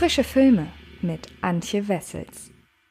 Frische Filme mit Antje Wessels.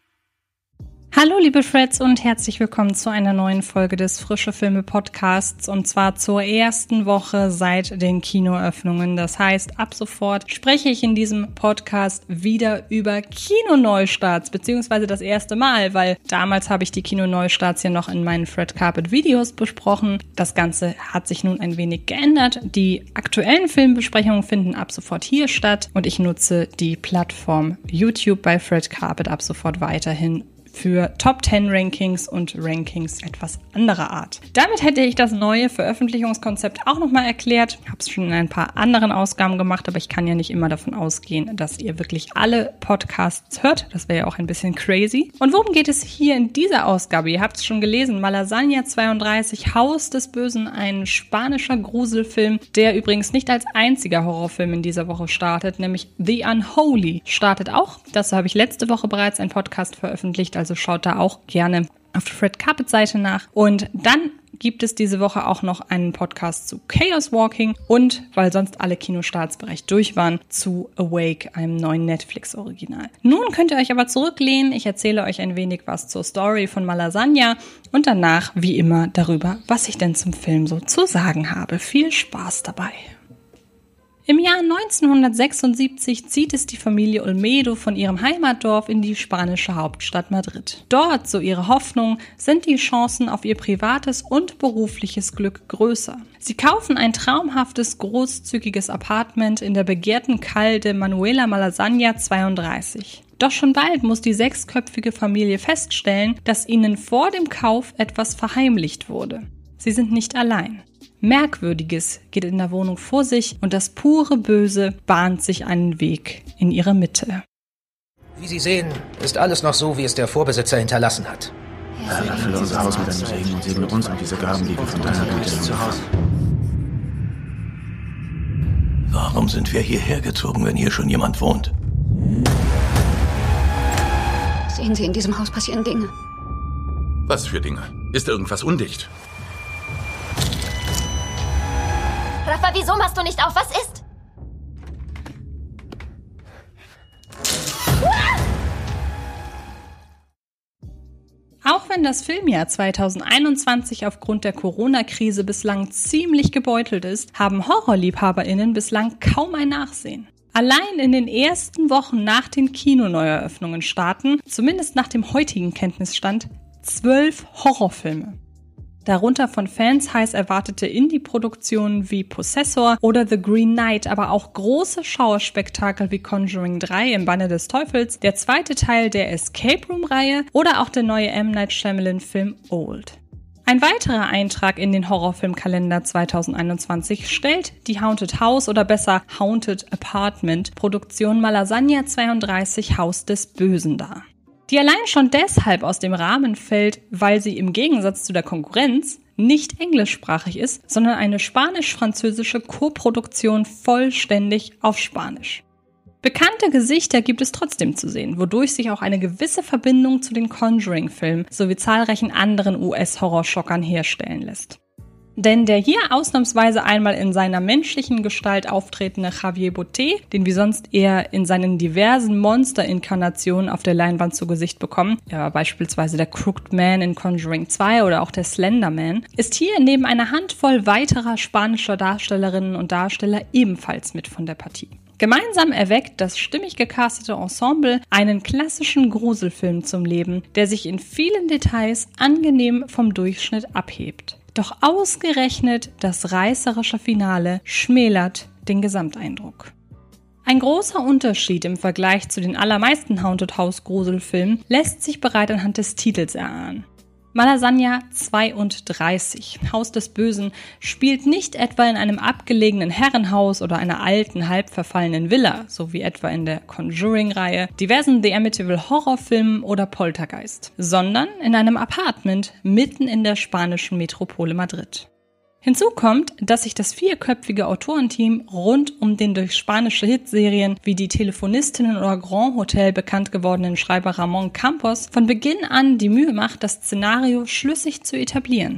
Hallo liebe Freds und herzlich willkommen zu einer neuen Folge des Frische Filme Podcasts und zwar zur ersten Woche seit den Kinoöffnungen. Das heißt, ab sofort spreche ich in diesem Podcast wieder über Kinoneustarts, beziehungsweise das erste Mal, weil damals habe ich die Kinoneustarts ja noch in meinen Fred Carpet Videos besprochen. Das Ganze hat sich nun ein wenig geändert. Die aktuellen Filmbesprechungen finden ab sofort hier statt und ich nutze die Plattform YouTube bei Fred Carpet ab sofort weiterhin für Top 10 Rankings und Rankings etwas anderer Art. Damit hätte ich das neue Veröffentlichungskonzept auch nochmal erklärt. Ich habe es schon in ein paar anderen Ausgaben gemacht, aber ich kann ja nicht immer davon ausgehen, dass ihr wirklich alle Podcasts hört. Das wäre ja auch ein bisschen crazy. Und worum geht es hier in dieser Ausgabe? Ihr habt es schon gelesen, Malasaña 32, Haus des Bösen, ein spanischer Gruselfilm, der übrigens nicht als einziger Horrorfilm in dieser Woche startet, nämlich The Unholy startet auch. Dazu habe ich letzte Woche bereits einen Podcast veröffentlicht, also schaut da auch gerne auf der Fred Carpet Seite nach. Und dann gibt es diese Woche auch noch einen Podcast zu Chaos Walking und, weil sonst alle Kinostarts bereits durch waren, zu Awake, einem neuen Netflix-Original. Nun könnt ihr euch aber zurücklehnen. Ich erzähle euch ein wenig was zur Story von Malasaña und danach, wie immer, darüber, was ich denn zum Film so zu sagen habe. Viel Spaß dabei! Im Jahr 1976 zieht es die Familie Olmedo von ihrem Heimatdorf in die spanische Hauptstadt Madrid. Dort, so ihre Hoffnung, sind die Chancen auf ihr privates und berufliches Glück größer. Sie kaufen ein traumhaftes, großzügiges Apartment in der begehrten Calle de Manuela Malasaña 32. Doch schon bald muss die 6-köpfige Familie feststellen, dass ihnen vor dem Kauf etwas verheimlicht wurde. Sie sind nicht allein. Merkwürdiges geht in der Wohnung vor sich und das pure Böse bahnt sich einen Weg in ihre Mitte. Wie Sie sehen, ist alles noch so, wie es der Vorbesitzer hinterlassen hat. Herr, fülle unser Haus mit deinem Segen und segne uns und diese Gaben, die wir von deiner Güte haben. Warum sind wir hierher gezogen, wenn hier schon jemand wohnt? Sehen Sie, in diesem Haus passieren Dinge. Was für Dinge? Ist irgendwas undicht? Rafa, wieso machst du nicht auf? Was ist? Auch wenn das Filmjahr 2021 aufgrund der Corona-Krise bislang ziemlich gebeutelt ist, haben HorrorliebhaberInnen bislang kaum ein Nachsehen. Allein in den ersten Wochen nach den Kinoneueröffnungen starten, zumindest nach dem heutigen Kenntnisstand, 12 Horrorfilme. Darunter von Fans heiß erwartete Indie-Produktionen wie Possessor oder The Green Knight, aber auch große Schauerspektakel wie Conjuring 3 im Banne des Teufels, der zweite Teil der Escape Room-Reihe oder auch der neue M. Night Shyamalan-Film Old. Ein weiterer Eintrag in den Horrorfilmkalender 2021 stellt die Haunted House oder besser Haunted Apartment Produktion Malasaña 32 Haus des Bösen dar. Die allein schon deshalb aus dem Rahmen fällt, weil sie im Gegensatz zu der Konkurrenz nicht englischsprachig ist, sondern eine spanisch-französische Koproduktion vollständig auf Spanisch. Bekannte Gesichter gibt es trotzdem zu sehen, wodurch sich auch eine gewisse Verbindung zu den Conjuring-Filmen sowie zahlreichen anderen US-Horrorschockern herstellen lässt. Denn der hier ausnahmsweise einmal in seiner menschlichen Gestalt auftretende Javier Botet, den wir sonst eher in seinen diversen Monster-Inkarnationen auf der Leinwand zu Gesicht bekommen, er war beispielsweise der Crooked Man in Conjuring 2 oder auch der Slender Man, ist hier neben einer Handvoll weiterer spanischer Darstellerinnen und Darsteller ebenfalls mit von der Partie. Gemeinsam erweckt das stimmig gecastete Ensemble einen klassischen Gruselfilm zum Leben, der sich in vielen Details angenehm vom Durchschnitt abhebt. Doch ausgerechnet das reißerische Finale schmälert den Gesamteindruck. Ein großer Unterschied im Vergleich zu den allermeisten Haunted House Gruselfilmen lässt sich bereits anhand des Titels erahnen. Malasaña 32, Haus des Bösen, spielt nicht etwa in einem abgelegenen Herrenhaus oder einer alten, halb verfallenen Villa, so wie etwa in der Conjuring-Reihe, diversen The Amityville Horrorfilmen oder Poltergeist, sondern in einem Apartment mitten in der spanischen Metropole Madrid. Hinzu kommt, dass sich das 4-köpfige Autorenteam rund um den durch spanische Hitserien wie die Telefonistinnen oder Grand Hotel bekannt gewordenen Schreiber Ramón Campos von Beginn an die Mühe macht, das Szenario schlüssig zu etablieren.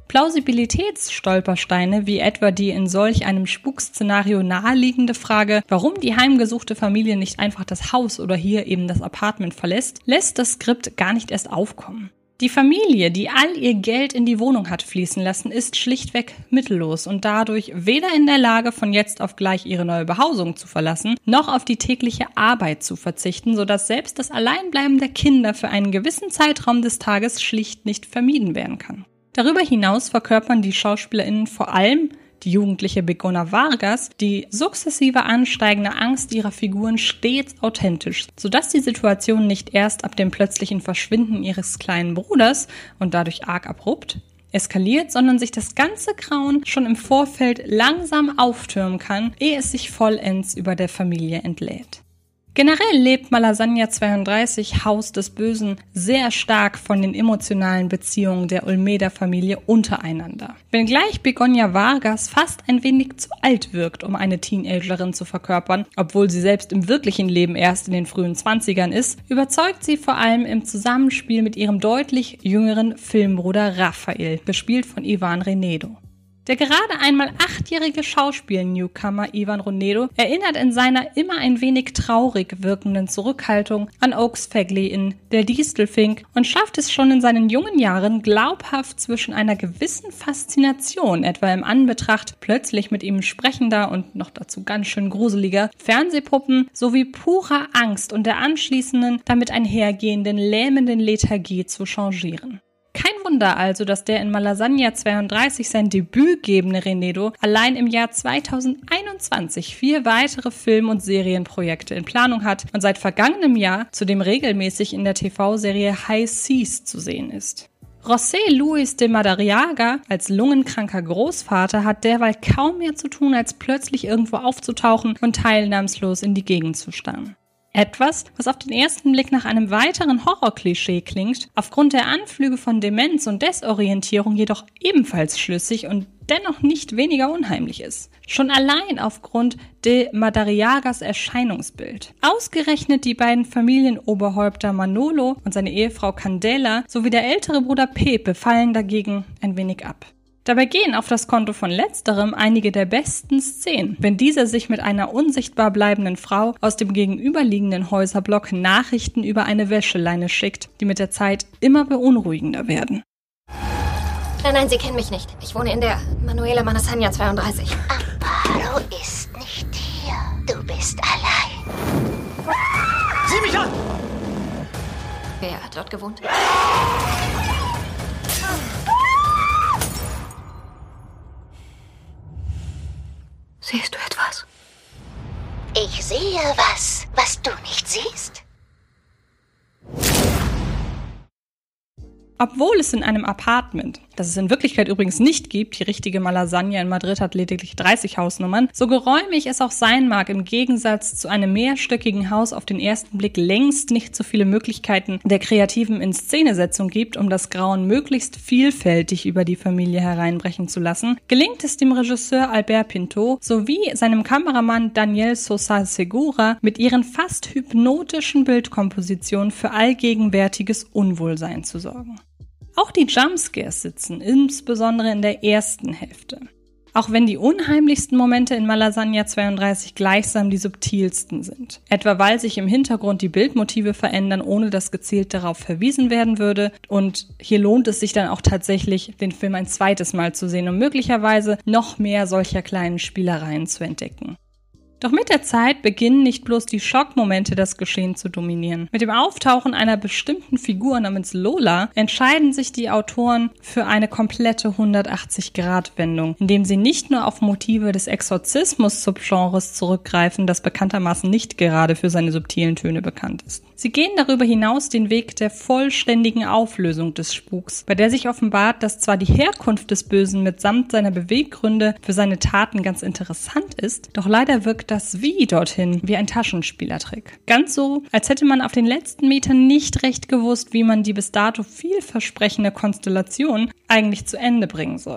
Plausibilitätsstolpersteine, wie etwa die in solch einem Spukszenario naheliegende Frage, warum die heimgesuchte Familie nicht einfach das Haus oder hier eben das Apartment verlässt, lässt das Skript gar nicht erst aufkommen. Die Familie, die all ihr Geld in die Wohnung hat fließen lassen, ist schlichtweg mittellos und dadurch weder in der Lage, von jetzt auf gleich ihre neue Behausung zu verlassen, noch auf die tägliche Arbeit zu verzichten, sodass selbst das Alleinbleiben der Kinder für einen gewissen Zeitraum des Tages schlicht nicht vermieden werden kann. Darüber hinaus verkörpern die SchauspielerInnen vor allem die jugendliche Begoña Vargas die sukzessive ansteigende Angst ihrer Figuren stets authentisch, sodass die Situation nicht erst ab dem plötzlichen Verschwinden ihres kleinen Bruders und dadurch arg abrupt eskaliert, sondern sich das ganze Grauen schon im Vorfeld langsam auftürmen kann, ehe es sich vollends über der Familie entlädt. Generell lebt Malasaña 32, Haus des Bösen, sehr stark von den emotionalen Beziehungen der Olmeda-Familie untereinander. Wenngleich Begoña Vargas fast ein wenig zu alt wirkt, um eine Teenagerin zu verkörpern, obwohl sie selbst im wirklichen Leben erst in den frühen 20ern ist, überzeugt sie vor allem im Zusammenspiel mit ihrem deutlich jüngeren Filmbruder Rafael, gespielt von Iván Renedo. Der gerade einmal 8-jährige Schauspiel-Newcomer Iván Renedo erinnert in seiner immer ein wenig traurig wirkenden Zurückhaltung an Oakes Fagley in Der Distelfink und schafft es schon in seinen jungen Jahren glaubhaft zwischen einer gewissen Faszination, etwa im Anbetracht plötzlich mit ihm sprechender und noch dazu ganz schön gruseliger Fernsehpuppen, sowie purer Angst und der anschließenden, damit einhergehenden lähmenden Lethargie zu changieren. Kein Wunder also, dass der in Malasaña 32 sein Debüt gebende Renedo allein im Jahr 2021 4 weitere Film- und Serienprojekte in Planung hat und seit vergangenem Jahr zudem regelmäßig in der TV-Serie High Seas zu sehen ist. José Luis de Madariaga als lungenkranker Großvater hat derweil kaum mehr zu tun, als plötzlich irgendwo aufzutauchen und teilnahmslos in die Gegend zu starren. Etwas, was auf den ersten Blick nach einem weiteren Horrorklischee klingt, aufgrund der Anflüge von Demenz und Desorientierung jedoch ebenfalls schlüssig und dennoch nicht weniger unheimlich ist. Schon allein aufgrund de Madariagas Erscheinungsbild. Ausgerechnet die beiden Familienoberhäupter Manolo und seine Ehefrau Candela sowie der ältere Bruder Pepe fallen dagegen ein wenig ab. Dabei gehen auf das Konto von letzterem einige der besten Szenen, wenn dieser sich mit einer unsichtbar bleibenden Frau aus dem gegenüberliegenden Häuserblock Nachrichten über eine Wäscheleine schickt, die mit der Zeit immer beunruhigender werden. Nein, Sie kennen mich nicht. Ich wohne in der Manuela Malasaña 32. Amparo ist nicht hier. Du bist allein. Sieh mich an! Wer hat dort gewohnt? Siehst du etwas? Ich sehe was du nicht siehst. Obwohl es in einem Apartment, das es in Wirklichkeit übrigens nicht gibt, die richtige Malasaña in Madrid hat lediglich 30 Hausnummern, so geräumig es auch sein mag, im Gegensatz zu einem mehrstöckigen Haus auf den ersten Blick längst nicht so viele Möglichkeiten der kreativen Inszenesetzung gibt, um das Grauen möglichst vielfältig über die Familie hereinbrechen zu lassen, gelingt es dem Regisseur Albert Pinto sowie seinem Kameramann Daniel Sosa Segura mit ihren fast hypnotischen Bildkompositionen für allgegenwärtiges Unwohlsein zu sorgen. Auch die Jumpscares sitzen, insbesondere in der ersten Hälfte. Auch wenn die unheimlichsten Momente in Malasaña 32 gleichsam die subtilsten sind. Etwa weil sich im Hintergrund die Bildmotive verändern, ohne dass gezielt darauf verwiesen werden würde. Und hier lohnt es sich dann auch tatsächlich, den Film ein zweites Mal zu sehen, um möglicherweise noch mehr solcher kleinen Spielereien zu entdecken. Doch mit der Zeit beginnen nicht bloß die Schockmomente, das Geschehen zu dominieren. Mit dem Auftauchen einer bestimmten Figur namens Lola entscheiden sich die Autoren für eine komplette 180-Grad-Wendung, indem sie nicht nur auf Motive des Exorzismus-Subgenres zurückgreifen, das bekanntermaßen nicht gerade für seine subtilen Töne bekannt ist. Sie gehen darüber hinaus den Weg der vollständigen Auflösung des Spuks, bei der sich offenbart, dass zwar die Herkunft des Bösen mitsamt seiner Beweggründe für seine Taten ganz interessant ist, doch leider wirkt das Wie dorthin wie ein Taschenspielertrick. Ganz so, als hätte man auf den letzten Metern nicht recht gewusst, wie man die bis dato vielversprechende Konstellation eigentlich zu Ende bringen soll.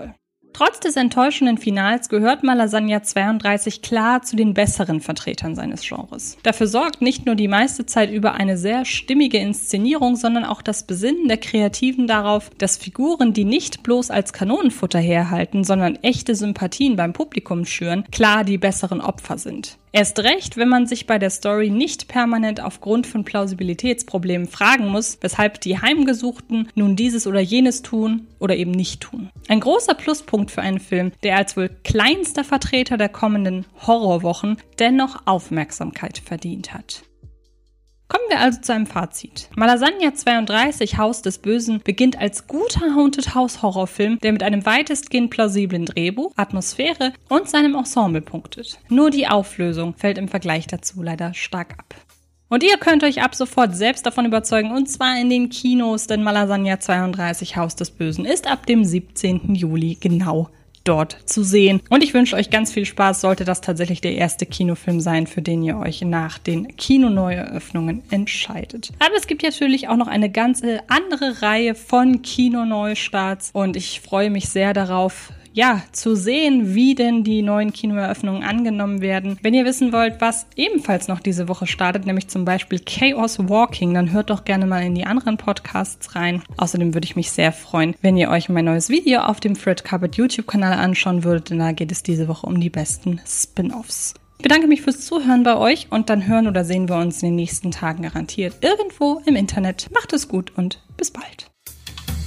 Trotz des enttäuschenden Finals gehört Malasagna 32 klar zu den besseren Vertretern seines Genres. Dafür sorgt nicht nur die meiste Zeit über eine sehr stimmige Inszenierung, sondern auch das Besinnen der Kreativen darauf, dass Figuren, die nicht bloß als Kanonenfutter herhalten, sondern echte Sympathien beim Publikum schüren, klar die besseren Opfer sind. Erst recht, wenn man sich bei der Story nicht permanent aufgrund von Plausibilitätsproblemen fragen muss, weshalb die Heimgesuchten nun dieses oder jenes tun oder eben nicht tun. Ein großer Pluspunkt für einen Film, der als wohl kleinster Vertreter der kommenden Horrorwochen dennoch Aufmerksamkeit verdient hat. Kommen wir also zu einem Fazit. Malasagna 32, Haus des Bösen, beginnt als guter Haunted House Horrorfilm, der mit einem weitestgehend plausiblen Drehbuch, Atmosphäre und seinem Ensemble punktet. Nur die Auflösung fällt im Vergleich dazu leider stark ab. Und ihr könnt euch ab sofort selbst davon überzeugen, und zwar in den Kinos, denn Malasagna 32, Haus des Bösen ist ab dem 17. Juli genau dort zu sehen. Und ich wünsche euch ganz viel Spaß, sollte das tatsächlich der erste Kinofilm sein, für den ihr euch nach den Kinoneueröffnungen entscheidet. Aber es gibt natürlich auch noch eine ganze andere Reihe von Kinoneustarts und ich freue mich sehr darauf, zu sehen, wie denn die neuen Kinoeröffnungen angenommen werden. Wenn ihr wissen wollt, was ebenfalls noch diese Woche startet, nämlich zum Beispiel Chaos Walking, dann hört doch gerne mal in die anderen Podcasts rein. Außerdem würde ich mich sehr freuen, wenn ihr euch mein neues Video auf dem Fred Carpet YouTube-Kanal anschauen würdet, denn da geht es diese Woche um die besten Spin-Offs. Ich bedanke mich fürs Zuhören bei euch und dann hören oder sehen wir uns in den nächsten Tagen garantiert irgendwo im Internet. Macht es gut und bis bald.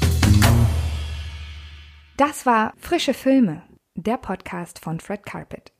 Das war Frische Filme, der Podcast von Fred Carpet.